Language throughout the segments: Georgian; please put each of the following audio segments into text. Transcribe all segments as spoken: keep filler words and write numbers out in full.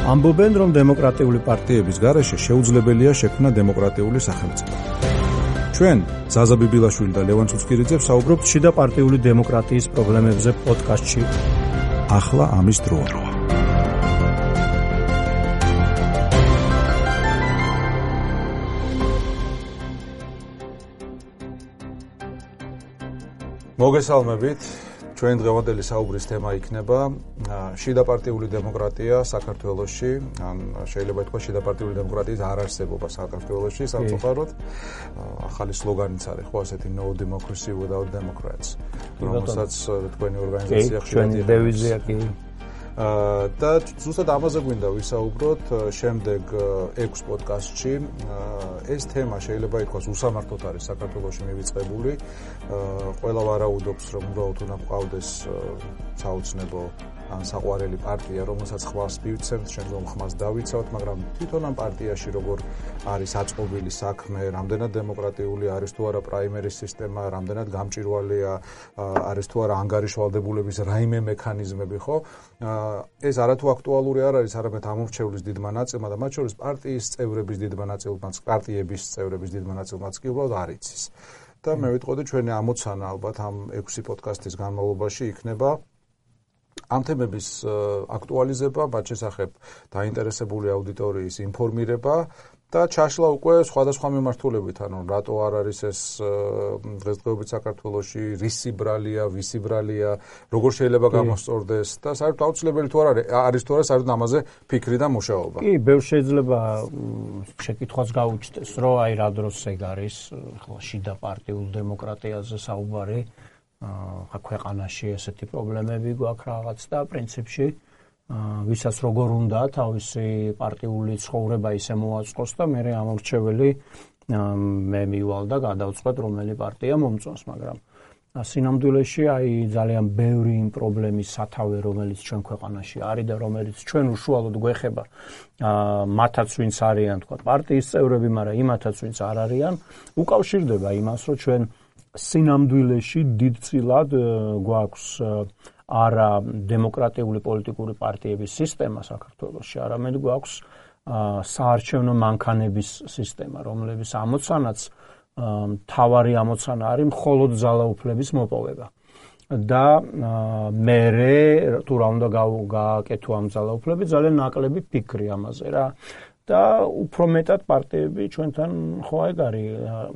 ამბობენ, რომ დემოკრატიული პარტიების გარეშე შეუძლებელია შექმნა დემოკრატიული სახელმწიფო. ჩვენ, ზაზა ბიბილაშვილი და ლევან ცუცქირიძე ვსაუბრობთ შიდა პარტიული დემოკრატიის პრობლემებზე პოდკასტში. ახლა ამის დროა. მოგესალმებით. ჩვენ დღევანდელი საუბრის თემა იქნება შიდა პარტიული დემოკრატია საქართველოში, ან შეიძლება ითქვას შიდა პარტიული დემოკრატიის არარსებობა საქართველოში, სამწუხაროდ. ახალი სლოგანიც არის, ხო, ასეთი no democracy without democrats. რომელსაც თქვენი ორგანიზაცია ხშირად დევიზია კი. და ზუსტად ამაზე გვინდა ვისაუბროთ შემდეგ ექვს პოდკასტში. ეს თემა შეიძლება ითქვას უსამართლოდ არის საქართველოში მივიწყებული. ყველა ვარაუდობს, რომ უბრალოდ უნდა ყავდეს საოცნებო ან საყვარელი პარტია, რომელსაც ხმას მივცემთ, შემდგომ ხმას დავიცავთ, მაგრამ თვითონ ამ პარტიაში როგორ არის აწყობილი საქმე, რამდენად დემოკრატიული არის თუ არა პრაიმერის სისტემა, რამდენად გამჭვირვალეა, არის თუ არა ანგარიშვალდებულების რაიმე მექანიზმები, ხო? ეს არათუ აქტუალური არ არის, არამედ ამორჩევლის დიდმა ნაწილმა და მათ შორის პარტიის წევრების დიდმა ნაწილმაც, პარტიების წევრების დიდმა ნაწილმაც კი უბრალოდ არ იცის. და მე ვიტყოდი, ჩვენი ამოცანა ალბათ ამ ექვსი პოდკასტის განმავლობაში იქნება ამ თემების აქტუალიზება, მათ შესახებ დაინტერესებული აუდიტორიის ინფორმირება და ჩაშლა უკვე სხვადასხვა მიმართულებით, ანუ რატო არ არის ეს დღესდღეობით საქართველოში, რის ბრალია, ვისი ბრალია, როგორ შეიძლება გამოსწორდეს და საერთოდ აუცილებელი თუ არ არის, არის თუ არა საერთოდ ამაზე ფიქრი და მუშაობა. კი, ბევრ შეიძლება შეკითხვას გაუჩნდეს, რომ აი რა დროს ეგ არის, ხო, შიდა პარტიულ დემოკრატიაზე საუბარი, ხა ქვეყანაში ესეთი პრობლემები გვაქვს რაღაც და პრინციპში ვისაც როგორ უნდა თავისი პარტიული ცხოვრება ისე მოაწყოს და მე ამორჩეველი მე მივალ და გადავწყვეტ რომელი პარტია მომწონს, მაგრამ სინამდვილეში აი ძალიან ბევრი პრობლემის სათავე რომელიც ჩვენ ქვეყანაში არის და რომელიც ჩვენ უშუალოდ გვეხება მათაც ვინც არიან თქვა პარტიის წევრები, მაგრამ იმათაც ვინც არ არიან, უკავშირდება იმას, რომ ჩვენ სინამდვილეში დიდწილად გვაქვს არა დემოკრატიული პოლიტიკური პარტიების სისტემა საქართველოში, არამედ გვაქვს საარჩევნო მანქანების სისტემა, რომლების ამოცანაც მთავარი ამოცანა არის მხოლოდ ძალაუფლების მოპოვება. და მერე თუ რა უნდა გააკეთო ამ ძალაუფლებით, ძალიან ნაკლები ფიქრი ამაზე რა. და უფრო მეტად პარტიები ჩვენთან ხო ეგ არის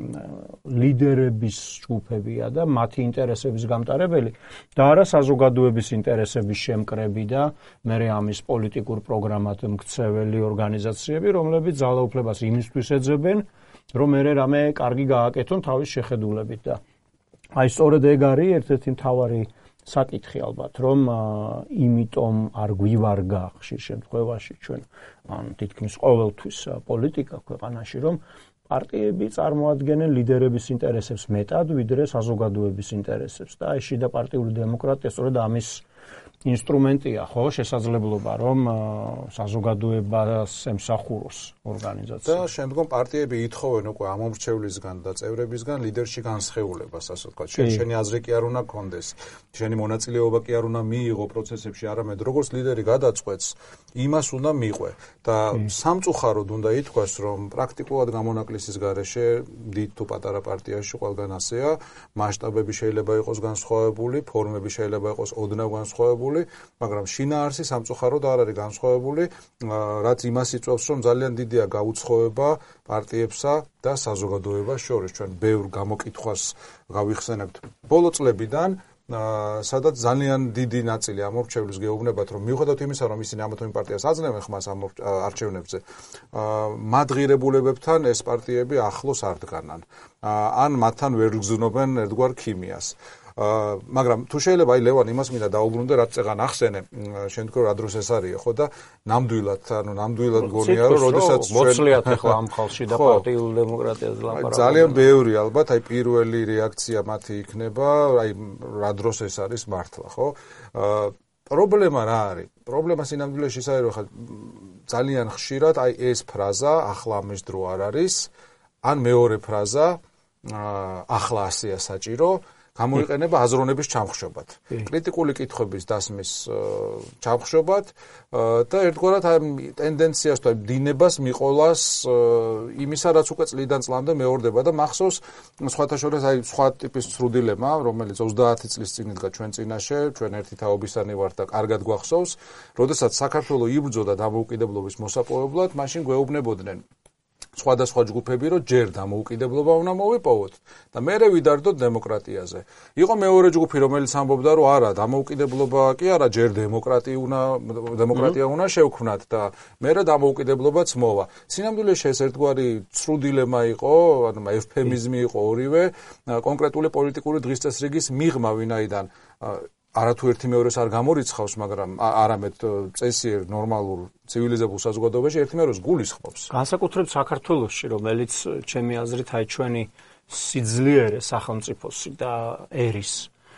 ლიდერების ჯგუფებია და მათი ინტერესების გამტარებელი და არა საზოგადოების ინტერესების შემკრები და მერე ამის პოლიტიკურ პროგრამად მქცეველი ორგანიზაციები, რომლებიც ძალაუფლებას იმისთვის ეძებენ, რომ მერე რამე კარგი გააკეთონ თავის შეხედულებით და აი სწორედ ეგ არის ერთ-ერთი მთავარი საკითხი ალბათ, რომ იმიტომ არ გვივარგა ხშირ შემთხვევაში ჩვენ ან თითქმის ყოველთვის პოლიტიკა ქვეყანაში, რომ პარტიები წარმოადგენენ ლიდერების ინტერესებს მეტად, ვიდრე საზოგადოების ინტერესებს და აი შიდა პარტიული დემოკრატია სწორედ ამის ინსტრუმენტია, ხო, შესაძლებლობა, რომ საზოგადოებას ემსახუროს ორგანიზაცია. და შემდგომ პარტიები ითხოვენ უკვე ამომრჩევლისგან და წევრებისგან ლიდერში განსხეულებას, ასე ვთქვათ. შენ შენი აზრი კი არ უნდა გქონდეს, შენი მონაწილეობა კი არ უნდა მიიღო პროცესებში, არამედ როგორც ლიდერი გადაწყვეტს, იმას უნდა მიყვე. და სამწუხაროდ უნდა ითქვას, რომ პრაქტიკულად გამონაკლისის გარეშე დიდ თუ პატარა პარტიაში ყველგან ასეა, მასშტაბები შეიძლება იყოს განსხვავებული, ფორმები შეიძლება იყოს ოდნავ განსხვავებული, მაგრამ შინაარსი სამწუხაროდ არ არის განსხვავებული, რაც იმას იწვევს, რომ ძალიან დიდია გაუცხოება პარტიებსა და საზოგადოებას შორის. ჩვენ ბევრ გამოკითხვას გავიხსენებთ ბოლო წლებიდან, სადაც ძალიან დიდი ნაწილი ამორჩევლის გეუბნებათ, რომ მიუხედავად იმისა, რომ ისინი ამ თუ იმ პარტიას აძლევენ ხმას ამ არჩევნებზე, მათ ღირებულებებთან ეს პარტიები ახლოს არ დგანან, ან მათთან ვერ გრძნობენ ერთგვარ ქიმიას. მაგრამ თუ შეიძლება აი ლევან იმას მინდა დაუბრუნდე, რაც წეგან ახსენე, შენ თქო რა დროს ეს არის, ხო და ნამდვილად, ანუ ნამდვილად გონია, რომ როდესაც მოწლიათ ახლა ამ ხალხში და პარტიულ დემოკრატიაზე ლაპარაკობენ. ძალიან ბევრი ალბათ, აი პირველი რეაქცია მათი იქნება, აი რა დროს ეს არის მართლა, ხო? პრობლემა რა არის? პრობლემა სინამდვილეში ის არის, რომ ხა ძალიან ხშირად აი ეს ფრაზა ახლა ამის დრო არ არის, ან მეორე ფრაზა ახლა ასეა საჭირო, გამოიყენება აზროვნების ჩამხშობად, კრიტიკული კითხვების დასმის ჩამხშობად და ერთგვარად ამ ტენდენციას თუ დინებას მიყოლას იმისა, რაც უკვე წლიდან წლამდე მეორდება და მახსოვს სხვათა შორის აი სხვა ტიპის ცრუდილემა, რომელიც ოცდაათი წლის წინ იდგა ჩვენ წინაშე, ჩვენ ერთი თაობისანი ვართ და კარგად გვახსოვს, როდესაც საქართველო იბრძოდა დამოუკიდებლობის მოსაპოვებლად, მაშინ გვეუბნებოდნენ სხვადასხვა ჯგუფები, რომ ჯერ დამოუკიდებლობა უნდა მოვიპოვოთ და მერე ვიდარდოთ დემოკრატიაზე. იყო მეორე ჯგუფი, რომელიც ამბობდა, რომ არა, დამოუკიდებლობა კი არა, ჯერ დემოკრატია უნდა დემოკრატია უნდა შევქმნათ და მერე დამოუკიდებლობაც მოვა. სინამდვილეში ეს ერთგვარი ცრუდილემა იყო, ანუ ევფემიზმი იყო ორივე, კონკრეტული პოლიტიკური დღესწესრიგის მიღმა, ვინაიდან არათუ ერთი მეორეს არ გამორიცხავს, მაგრამ არამედ წესიერ ნორმალურ ცივილიზებულ საზოგადოებაში ერთი მეორეს გულისხმობს. განსაკუთრებით საქართველოში, რომელიც ჩემი აზრით აი ჩვენი სიძლიერე სახელმწიფოსი და ერის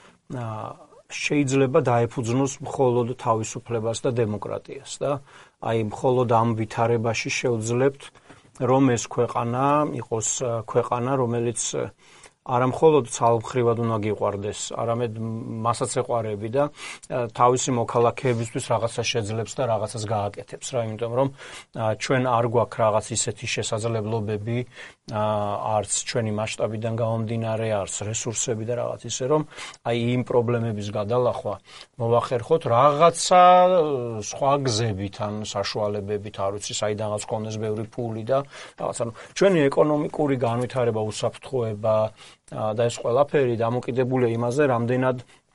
შეიძლება დაეფუძნოს მხოლოდ თავისუფლებას და დემოკრატიას და აი მხოლოდ ამ ვითარებაში შევძლებთ, რომ ეს ქვეყანა იყოს ქვეყანა, რომელიც არა მხოლოდ ცალმხრივად უნდა გიყვარდეს, არამედ მასაც ეყვარები და თავისი მოქალაქეებისთვის რაღაცა შეძლებს და რაღაცას გააკეთებს რა, იმიტომ რომ ჩვენ არ გვაქვს რაღაც ისეთი შესაძლებლობები, არც ჩვენი მასშტაბიდან გამომდინარე, არც რესურსები და რაღაც ისე რომ აი იმ პრობლემების გადალახვა მოვახერხოთ რაღაცა სხვა გზებით ან საშუალებებით, არ ვიცი, საიდანაც გქონდეს ბევრი ფული და რაღაც, ანუ ჩვენი ეკონომიკური განვითარება, უსაფრთხოება და ეს ყველაფერი დამოკიდებულია იმაზე, რამდენად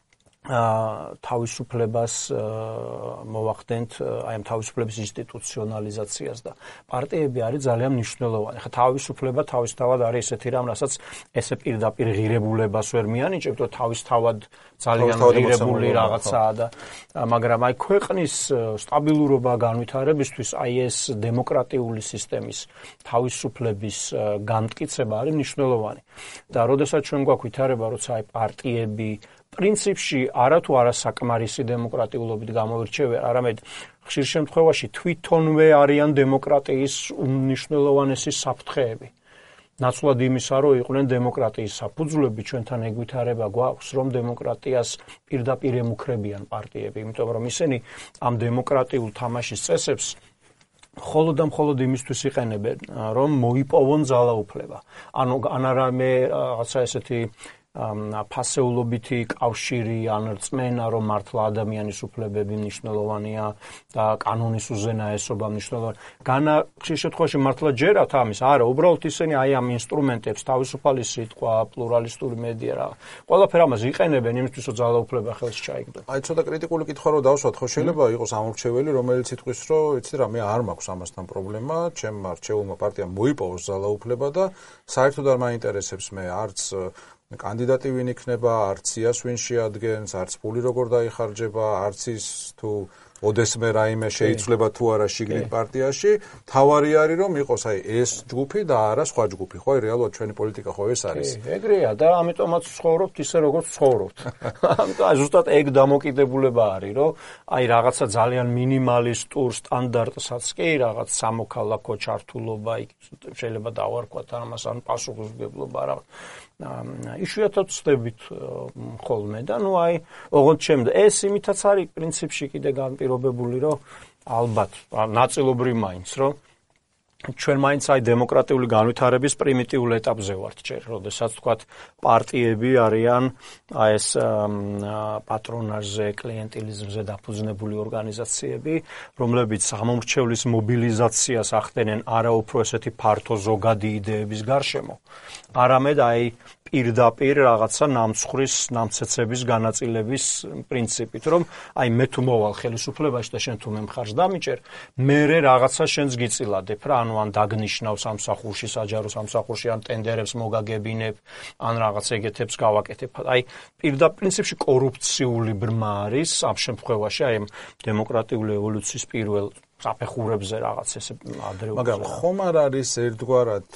თავისუფლებას მოვახდენთ, აი ამ თავისუფლების ინსტიტუციონალიზაციას და პარტიები არის ძალიან მნიშვნელოვანი. ხა თავისუფლება თავისთავად არის ესეთი რამ, რასაც ესე პირდაპირ ღირებულებას ვერ მიანიჭებთ, რომ თავისთავად ძალიან ღირებული რაღაცაა და მაგრამ აი ქვეყნის სტაბილურობა განვითარებისთვის აი ეს დემოკრატიული სისტემის თავისუფლების განმტკიცება არის მნიშვნელოვანი. და როდესაც ჩვენ გვაქვს ვითარება, როცა აი პარტიები პრინციპში არათუ არასაკმარისი დემოკრატიულობით გამოირჩევიან, არამედ ხშირ შემთხვევაში თვითონვე არიან დემოკრატიის უმნიშვნელოვანესი საფრთხეები. ნაცვლად იმისა, რომ იყვნენ დემოკრატიის საფუძვლები, ჩვენთან ეგ ვითარება გვაქვს, რომ დემოკრატიას პირდაპირ ემუქრებიან პარტიები, იმიტომ რომ ისინი ამ დემოკრატიულ თამაშის წესებს მხოლოდ და მხოლოდ იმისთვის იყენებენ, რომ მოიპოვონ ძალაუფლება. ანუ ან არამე რაღაცა ესეთი ფასეულობითი კავშირი ან რწმენა, რომ მართლა ადამიანის უფლებები მნიშვნელოვანია და კანონის უზენაესობა მნიშვნელოვანია. განა ხშირ შემთხვევაში მართლა ჯერათ ამის, არა, უბრალოდ ისინი აი ამ ინსტრუმენტებს, თავისუფალი სიტყვა, პლურალისტური მედია რა. ყველაფერ ამას იყენებენ იმისთვის, რომ ძალაუფლება ხელს ჩაიგდოს. აი ცოტა კრიტიკული კითხვა რო დავსვათ, ხო შეიძლება იყოს ამორჩეველი, რომელიც იტყვის, რომ იცი რა, მე არ მაქვს ამასთან პრობლემა, ჩემმა არჩეულმა პარტიამ მოიპოვოს ძალაუფლება და საერთოდ არ მაინტერესებს მე არც კანდიდატი ვინ იქნება, არც სიას ვინ შეადგენს, არც ფული როგორ დაიხარჯება, არც ის თუ ოდესმე რაიმე შეიცვლება თუ არა შიგნით პარტიაში, თავარი არის რომ იყოს აი ეს ჯგუფი და არა სხვა ჯგუფი, ხო, რეალურად ჩვენი პოლიტიკა ხო ეს არის. ეგრეა და ამიტომაც ცხოვრობთ ისე როგორც ცხოვრობთ. ამიტომ ზუსტად ეგ დამოკიდებულება არის, რომ აი რაღაცა ძალიან მინიმალისტურ სტანდარტსაც კი რაღაც სამოქალაქო ჩართულობა შეიძლება დავარქვათ ამას ან პასუხისმგებლობა რა. იშვიათად ვწდებით ხოლმე და ნუ აი ოღონდ შემდგ ეს იმითაც არის პრინციპში კიდე განპირობებული, რომ ალბათ ნაწილობრივ მაინც რომ ჩვენ მაინც აი დემოკრატიული განვითარების პრიმიტიულ ეტაპზე ვართ ჯერ, როდესაც თქვათ პარტიები არიან აი ეს პატრონაჟზე, კლიენტილიზმზე დაფუძნებული ორგანიზაციები, რომლებიც გამომრჩევლის მობილიზაციას ახდენენ არა უფრო ესეთი ფართო ზოგადი იდეების გარშემო, არამედ აი პირდაპირ რაღაცა ნამცხვრის, ნამცეცების განაწილების პრინციპით, რომ აი მე თუ მოვალ ხელისუფლებაში და შენ თუ მე მხარს დამიჭერ, მერე რაღაცა შენს გიწილადებ რა, ანუ ან დაგნიშნავ სამსახურში, საჯარო სამსახურში, ან ტენდერებს მოგაგებინებ, ან რაღაც ეგეთებს გავაკეთებ. აი პირდაპირ პრინციპში კორუფციული ბრმა არის ამ შემთხვევაში, აი ამ დემოკრატიული ევოლუციის პირველ საფეხურებზე რაღაც ესე ადრეულ. მაგრამ ხომ არ არის ერთგვარად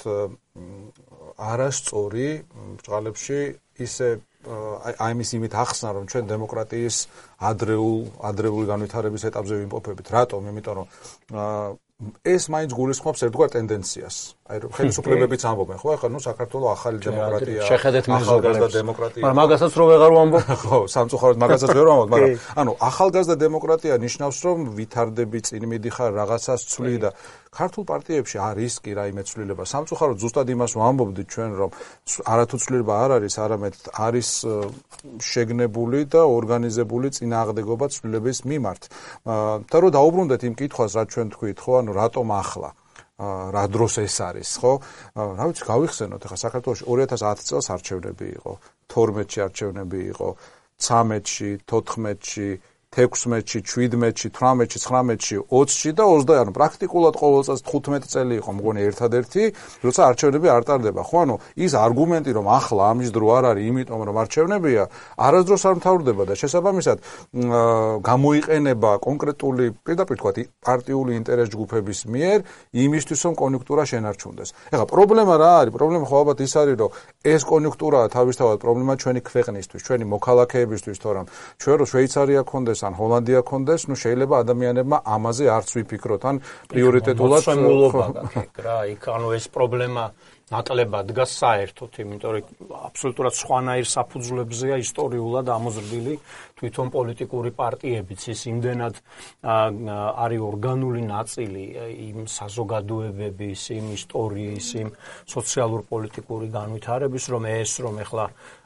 არასწორი ბრძოლებში ისე აი ამის იმით ახსნა, რომ ჩვენ დემოკრატიის ადრეულ ადრეული განვითარების ეტაპზე ვიმყოფებით. რატომ? იმიტომ რომ ეს მაინც გულისხმობს ერთგვარ ტენდენციას. აი ხელისუფლებებიც ამბობენ, ხო, ახლა ნუ საქართველოს ახალი დემოკრატია, შეხედეთ ახალგაზრდა დემოკრატია. მაგრამ მაგასაც რო ვეღარ ვამბობ. ხო, სამწუხაროდ მაგასაც ვერ ვამბობ, მაგრამ ანუ ახალგაზრდა დემოკრატია ნიშნავს, რომ ვითარდები, წინ მიდიხარ, რაღაცას ცვლი და ქართულ პარტიებში არის კი რაიმე ცვლილება. სამწუხაროდ ზუსტად იმას ვამბობდით ჩვენ, რომ არათუ ცვლილება არ არის, არამედ არის შეგნებული და ორგანიზებული წინააღმდეგობა ცვლილების მიმართ. და რო დაუბრუნდეთ იმ კითხვას, რაც ჩვენ თქვით, ხო, ანუ რატომ ახლა? რა დროს ეს არის, ხო? რა ვიცი, გავიხსენოთ, ახლა საქართველოში ორი ათას ათი წელს არჩევნები იყო, თორმეტში არჩევნები იყო, ცამეტში, თოთხმეტში, თექვსმეტში, შვიდმეტში, თვრამეტში, ცხრამეტში, ოცში და ოცდაათში, ანუ პრაქტიკულად ყოველ წელს თხუთმეტი წელი იყო, მგონი ერთადერთი, როცა არჩევნები არ ტარდება. ხო, ანუ ის არგუმენტი, რომ ახლა ამის დრო არ არის, იმიტომ რომ არჩევნებია, არასდროს არ მთავრდება და შესაბამისად გამოიყენება კონკრეტული, პირდაპირ თქვათ, პარტიული ინტერეს ჯგუფების მიერ იმისთვის, რომ კონიუნქტურა შენარჩუნდეს. ეხლა პრობლემა რა არის? პრობლემა ხო ალბათ ის არის, რომ ეს კონიუნქტურაა თავისთავად პრობლემა ჩვენი ქვეყნისთვის, ჩვენი მოქალაქეებისთვის, თორემ ჩვენ რო შვეიცარია ქონდეს ან ჰოლანდია ქონდეს, ნუ შეიძლება ადამიანებმა ამაზე არც ვიფიქროთ, ან პრიორიტეტულად შემულობა გაკეთე რა, იქ ანუ ეს პრობლემა ნაკლებად დგას საერთოდ, იმიტომ რომ აბსოლუტურად სხვანაირ საფუძვლებზეა ისტორიულად ამოზრდილი თვითონ პოლიტიკური პარტიებიც, ის იმდენად არის ორგანული ნაწილი იმ საზოგადოებების, იმ ისტორიის, იმ სოციალურ-პოლიტიკური განვითარების, რომ ეს რომ ეხლა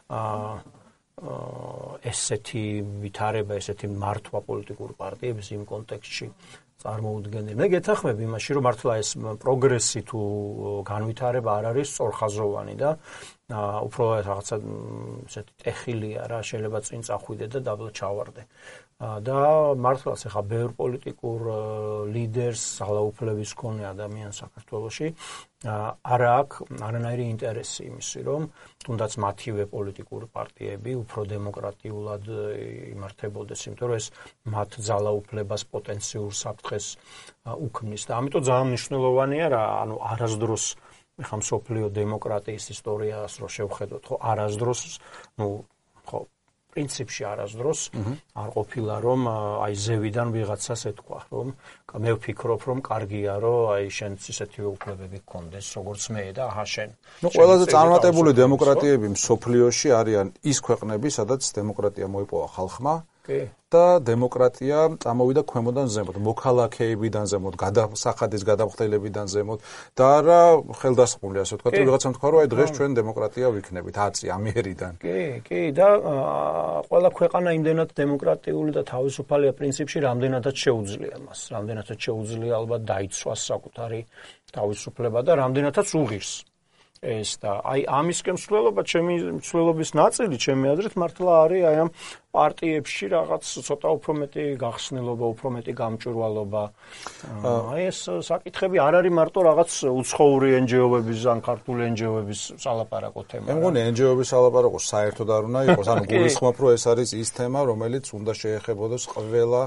ესეთი ვითარება, ესეთი მართვა პოლიტიკური პარტიების იმ კონტექსტში წარმოუდგენელი. მე გეთახმები იმაში, რომ მართლა ეს პროგრესი თუ განვითარება არ არის სწორხაზოვანი და უფრო რაღაცა ესეთი ტეხილია რა, შეიძლება წინ წახვიდე და დაბლა ჩავარდე. და მართლაც ახლა ბევრ პოლიტიკურ ლიდერს, ძალაუფლების მქონე ადამიანს საქართველოში არ აქვს არანაირი ინტერესი იმისი, რომ თუნდაც მათივე პოლიტიკური პარტიები უფრო დემოკრატიულად იმართებოდეს, იმიტომ რომ ეს მათ ძალაუფლებას პოტენციურ საფრთხეს უქმნის და ამიტომ ძალიან მნიშვნელოვანია რა, ანუ არასდროს ეხლა მსოფლიო დემოკრატიის ისტორიას რო შევხედოთ, ხო, არასდროს, ნუ ხო პრინციპში არასდროს არ ყოფილა რომ აი ზევიდან ვიღაცას ეთქვა რომ მე ვფიქრობ რომ კარგია რომ აი შენც ისეთივე უფლებები გქონდეს როგორც მე და აჰა შენ. ნუ ყველაზე წარმატებული დემოკრატიები მსოფლიოში არიან ის ქვეყნები, სადაც დემოკრატია მოიპოვა ხალხმა და დემოკრატია წამოვიდა ქვემოდან ზემოთ, მოქალაქეებიდან ზემოთ, გადასახადის გადამხდელებიდან ზემოთ და არა ხელდასხმული, ასე ვთქვათ, ვიღაცამ თქვა რომ აი დღეს ჩვენ დემოკრატია ვიქნებით, აცი ამიერიდან. კი, კი და ყველა ქვეყანა იმდენად დემოკრატიული და თავისუფალია პრინციპში, რამდენადაც შეუძლია მას, რამდენადაც შეუძლია ალბათ დაიცვას საკუთარი თავისუფლება და რამდენადაც უღირს. ეს და აი ამისკენ მსვლელობა, ჩემი მსვლელობის ნაწილი, ჩემი აზრით, მართლა არის აი ამ პარტიებში რაღაც ცოტა უფრო მეტი გახსნილობა, უფრო მეტი გამჭვირვალობა. აი ეს საკითხები არ არის მარტო რაღაც უცხოური ენჯეოვების ან ქართული ენჯეოვების სალაპარაკო თემა. მე მგონი ენჯეოვების სალაპარაკო საერთოდ არ უნდა იყოს, ანუ გულისხმობ, რომ ეს არის ის თემა, რომელიც უნდა შეეხებოდეს ყველა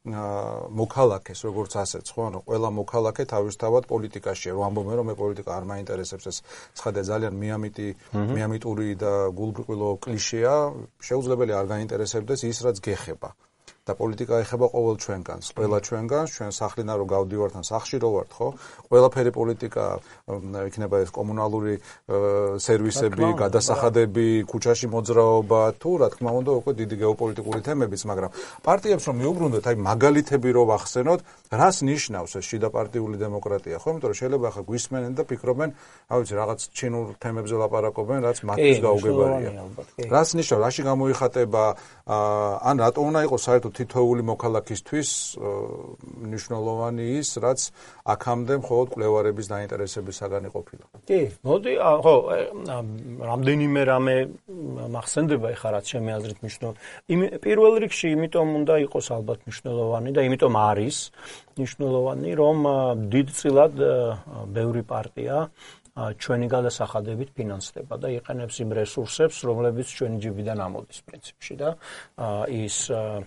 მოქალაქეს, როგორც ასეც, ხო, ანუ ყველა მოქალაქე თავისთავად პოლიტიკაშია. რომ ამბობენ, რომ მე პოლიტიკა არ მაინტერესებს, ეს ცხადია ძალიან მიამიტი, მიამიტური და გულბრყვილო კლიშეა, შეუძლებელი არ გაინტერესებდეს ის, რაც გეხება. და პოლიტიკა ეხება ყოველ ჩვენგანს, ყველა ჩვენგანს, ჩვენ სახლიდან რო გავდივართ ან სახლში რო ვართ, ხო? ყველაფერი პოლიტიკა, იქნება ეს კომუნალური სერვისები, გადასახადები, ქუჩაში მოძრაობა, თუ რა თქმა უნდა, უკვე დიდი გეოპოლიტიკური თემებიც, მაგრამ პარტიებს რომ მიუბრუნდეთ, აი მაგალითები რო ვახსენოთ, რას ნიშნავს ეს შიდა პარტიული დემოკრატია, ხო? იმიტომ რომ შეიძლება ახლა გვისმენენ და ფიქრობენ, რა ვიცი, რაღაც ჩინურ თემებზე ლაპარაკობენ, რაც მათთვის გაუგებარია. რას ნიშნავს, რაში გამოიხატება, ან რატო უნდა იყოს საერთოდ თითოეული მოქალაქისთვის მნიშვნელოვანი ის, რაც აქამდე მხოლოდ კვლევარების დაინტერესების საგანი ყოფილა. კი, მოდი, ხო, რამდენიმე რამე მახსენდება ეხლა რაც ჩემი აზრით მნიშვნელოვანი. პირველ რიგში იმიტომ უნდა იყოს ალბათ მნიშვნელოვანი და იმიტომ არის მნიშვნელოვანი, რომ დიდწილად ბევრი პარტია ჩვენი გადასახადებით ფინანსდება და იყენებს იმ რესურსებს, რომლებიც ჩვენი ჯიბიდან ამოდის პრინციპში და ის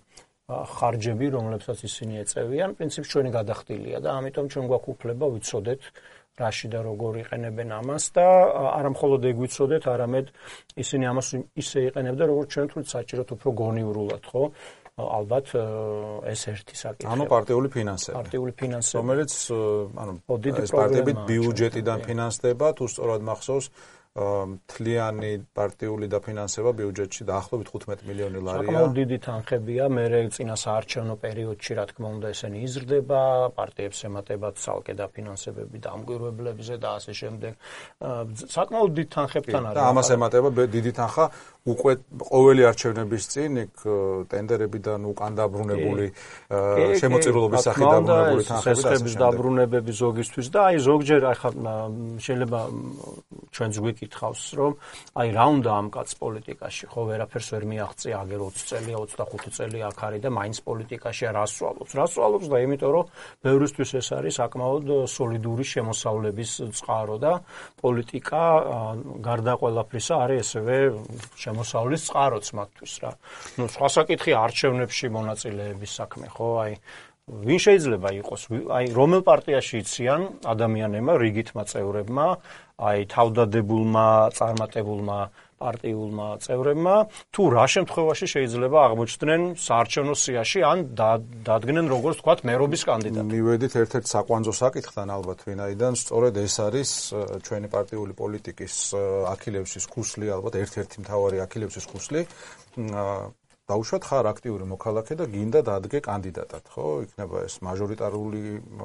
ხარჯები, რომლებსაც ისინი ეწევიან, პრინციპში ჩვენი გადახდილია და ამიტომ ჩვენ გვაქვს უფლება ვიცოდეთ რაში და როგორ იყენებენ ამას და არა მხოლოდ ეგ ვიცოდეთ, არამედ ისინი ამას ისე იყენებდნენ, როგორც ჩვენ თვით საჭიროთ უფრო გონივრულად, ხო? ალბათ ეს ერთი საკითხია. ანუ პარტიული ფინანსები. პარტიული ფინანსები. რომელიც ანუ ეს პარტიები ბიუჯეტიდან ფინანსდება, თუ სწორად მახსოვს, მთლიანი პარტიული დაფინანსება ბიუჯეტში დაახლოებით თხუთმეტი მილიონი ლარია. საკმაოდ დიდი თანხებია, მერე წინა საარჩევნო პერიოდში, რა თქმა უნდა, ესენი იზრდება, პარტიებს ემატებათ ცალკე დაფინანსებები დამკვირვებლებზე და ასე შემდეგ. საკმაოდ დიდ თანხებთან არის. და ამას ემატება დიდი თანხა უკვე ყოველი არჩევნების წინ იქ ტენდერებიდან უკან დაბრუნებული შემოწირულობის სახით დაბრუნებული თანხები და ასე შემდეგ. დაბრუნებები ზოგისთვის და აი ზოგჯერ ახლა შეიძლება ჩვენც გვიკითხავს, რომ აი რა უნდა ამ კაც პოლიტიკაში, ხო ვერაფერს ვერ მიაღწია, აგერ ოცი წელია, ოცდახუთი წელი აქ არის და მაინც პოლიტიკაშია რას ვსვალობს? რას ვსვალობს და იმიტომ რომ ბევრისთვის ეს არის საკმაოდ სოლიდური შემოსავლების წყარო და პოლიტიკა გარდა ყველაფრისა არის ესევე მოსავლის წყაროც მათთვის რა. ნუ სხვა საკითხი არჩევნებში მონაწილეების საქმე, ხო? აი ვინ შეიძლება იყოს? აი რომელ პარტიაში იციან ადამიანებმა, რიგითმა წევრებმა, აი თავდადებულმა, წარმატებულმა პარტიულმა წევრებმა, თუ რა შემთხვევაში შეიძლება აღმოჩნდნენ საარჩევნო სიაში ან დადგნენ როგორც თქვათ მერობის კანდიდატი. მივედით ერთ-ერთ საკვანძო საკითხთან ალბათ, ვინაიდან სწორედ ეს არის ჩვენი პარტიული პოლიტიკის აქილევსის ქუსლი, ალბათ ერთ-ერთი მთავარი აქილევსის ქუსლი. დაუშვათ ხარ აქტიური მოქალაქე და გინდა დადგე კანდიდატად, ხო? იქნება ეს მაჟორიტარული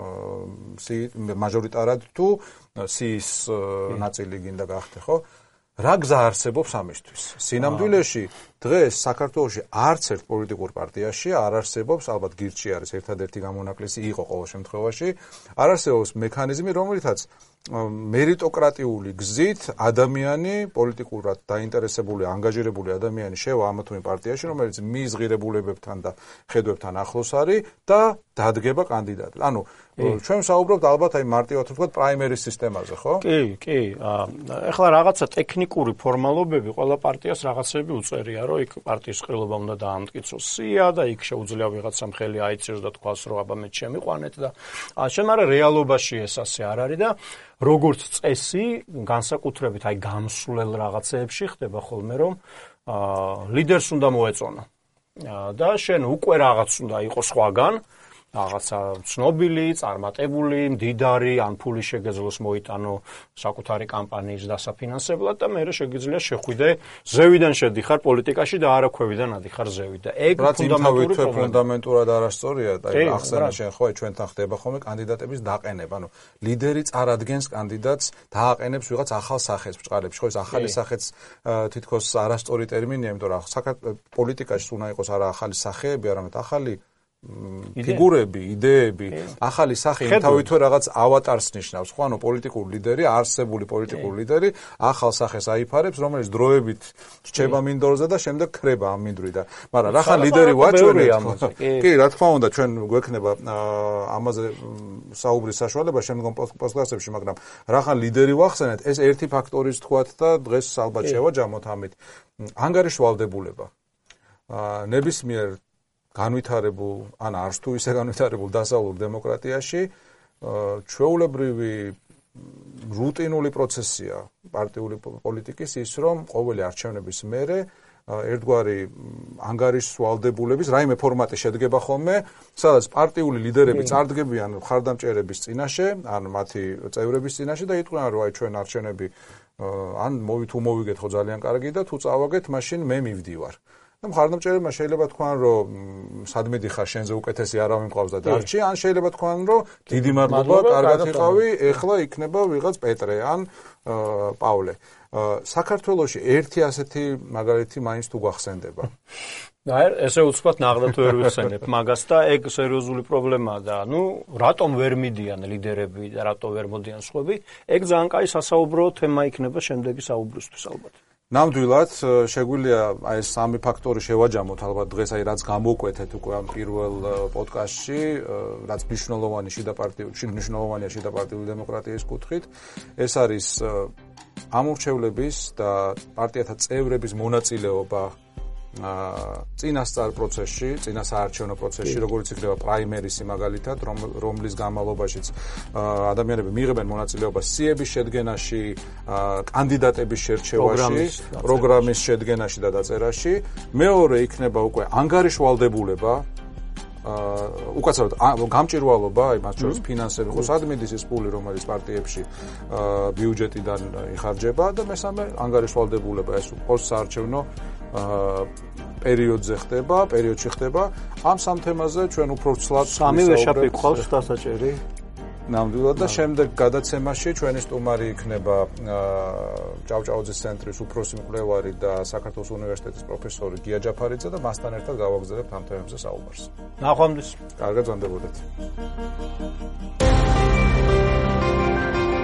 მაჟორიტარად თუ სიის ნაწილი გინდა გახდე, ხო? რა გზა არსებობს ამისთვის? სინამდვილეში დღეს საქართველოში არც ერთ პოლიტიკურ პარტიაში არ არსებობს, ალბათ გირჩი არის ერთადერთი გამონაკლისი, იყო ყოველ შემთხვევაში, არ არსებობს მექანიზმი, რომელითაც მერიტოკრატიული გზით ადამიანი, პოლიტიკურად დაინტერესებული, ანგაჟირებული ადამიანი შევა ამა თუ იმ პარტიაში, რომელიც მის ღირებულებებთან და ხედვებთან ახლოს არის და დადგება კანდიდატად. ანუ ჩვენ საუბრობთ ალბათ აი მარტივად ვთქვათ პრაიმერის სისტემაზე, ხო? კი, კი. ეხლა რაღაცა ტექნიკური ფორმალობები ყველა პარტიას რაღაცები უწერია, რომ იქ პარტიის ყრილობა უნდა დაამტკიცოს სია და იქ შეუძლია ვიღაცამ ხელი აიწიროს და თქვას, რომ აბა მე შემიყვანეთ და ასე, მაგრამ რეალობაში ეს ასე არ არის და როგორც წესი, განსაკუთრებით აი გამსვლელ რაღაცეებში ხდება ხოლმე, რომ ლიდერს უნდა მოეწონა. და შენ უკვე რაღაც უნდა იყოს სხვაგან, რაღაცა ცნობილი, წარმატებული, მდიდარი, ან ფული შეგეძლოს მოიტანო საკუთარი კამპანიის დასაფინანსებლად და მე შეგიძლია შეხვიდე ზევიდან შედიხარ პოლიტიკაში და არა ქვევიდან ადიხარ ზევით და ეგ ფუნდამენტური ფუნდამენტურად არასწორია და ახსენა შენ ხო ჩვენთან ხდება ხოლმე კანდიდატების დაყენება, ანუ ლიდერი წარადგენს კანდიდატს, დააყენებს ვიღაც ახალ სახეს ბჭყალებში, ხო ეს ახალი სახეც თითქოს არასწორი ტერმინია, იმიტომ რომ საქართველოს პოლიტიკაში უნდა იყოს არა ახალი სახეები, არამედ ახალი ფიგურები, იდეები, ახალი სახე თავითვე რაღაც ავატარს ნიშნავს, ხო, ანუ პოლიტიკური ლიდერი, არსებული პოლიტიკური ლიდერი ახალ სახეს აიფარებს, რომელიც დროებით რჩება მინდორზე და შემდეგ ქრება ამ მინდვრიდან. მაგრამ რახან ლიდერი ვაჩვენეთ. კი, რა თქმა უნდა, ჩვენ გვექნება ამაზე საუბრის საშუალება შემდგომ პოდკასტებში, მაგრამ რახან ლიდერი ვახსენეთ, ეს ერთი ფაქტორიც თქვათ და დღეს ალბათ შევაჯამოთ ამით. ანგარიშვალდებულება. ნებისმიერ განვითარებულ, ან არც თუ ისე განვითარებულ დასავლურ დემოკრატიაში ჩვეულებრივი რუტინული პროცესია პარტიული პოლიტიკის ის, რომ ყოველი არჩევნების მერე ერთგვარი ანგარიშვალდებულების რაიმე ფორმატი შედგება ხოლმე, სადაც პარტიული ლიდერები წარდგებიან მხარდამჭერების წინაშე, ან მათი წევრების წინაშე და იტყვიან, რომ აი ჩვენ არჩევნები ან თუ მოვიგეთ ხო ძალიან კარგი და თუ წავაგეთ, მაშინ მე მივდივარ. და მხარდამჭერებმა შეიძლება თქვან, რომ სადმე დიხარ, შენზე უკეთესი არავინ მყავს და დარჩი, ან შეიძლება თქვან, რომ დიდი მადლობა, კარგად იყავი, ეხლა იქნება ვიღაც პეტრე ან პავლე. საქართველოში ერთი ასეთი მაგალითი მაინც თუ გახსენდება. და ესე უცბად ნაღდათ ვერ ვიხსენებ მაგას და ეგ სერიოზული პრობლემაა და ნუ რატომ ვერ მიდიან ლიდერები და რატო ვერ მოდიან სხვები, ეგ ძალიან კაი სასაუბრო თემა იქნება შემდეგი საუბრისთვის ალბათ. ნამდვილად შეგვიძლია აი ეს სამი ფაქტორი შევაჯამოთ ალბათ დღეს აი რაც გამოვკვეთეთ უკვე ამ პირველ პოდკასტში, რაც მნიშვნელოვანი შიდა პარტიული, მნიშვნელოვანია შიდა პარტიული დემოკრატიის კუთხით, ეს არის ამორჩევლების და პარტიათა წევრების მონაწილეობა წინასწარ პროცესში, წინასაარჩევნო პროცესში, როგორც იქნება პრაიმერისი მაგალითად, რომლის განმავლობაშიც ადამიანები მიიღებენ მონაწილეობას სიების შედგენაში, კანდიდატების შერჩევაში, პროგრამის შედგენაში და დაწერაში. მეორე იქნება უკვე ანგარიშვალდებულება აა უკაცრავად გამჭირვალობა, აი მათ შორის ფინანსები ხო სად მიდის ის პული, რომელიც პარტიებში აა ბიუჯეტიდან იხარჯება და მესამე ანგარიშვალდებულება, ეს პოსტსაარჩევნო აა პერიოდზე ხდება, პერიოდში ხდება. ამ სამ თემაზე ჩვენ უფრო ვცლად სამივე შაფი ყავს დასაჭერი. ნამდვილად და შემდეგ გადაცემაში ჩვენი სტუმარი იქნება ჭავჭავაძის ცენტრის უფროსი მკვლევარი და საქართველოს უნივერსიტეტის პროფესორი გია ჯაფარიძე და მასთან ერთად გავაგზავნებთ ამ თემებზე საუბარს. ნახვამდის. კარგად ვანდებოდეთ.